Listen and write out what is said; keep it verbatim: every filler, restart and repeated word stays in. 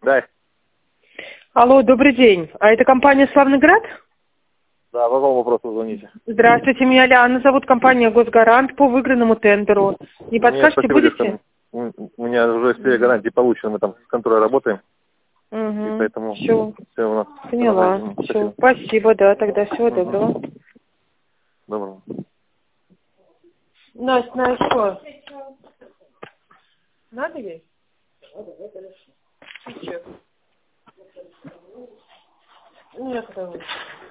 Да. Алло, добрый день. А это компания «Славныград»? Да, по какому вопросу звоните? Здравствуйте, меня Лиана зовут, компания «Госгарант» по выигранному тендеру. Не подскажете, Нет, будете? У у меня уже все гарантии получены, мы там с конторой работаем, и Угу. поэтому Все, все у нас. поняла. Спасибо. Все, спасибо, да, тогда всего Мгм. доброго. Доброго. Настя, на что? Надо ей? Нет, давай.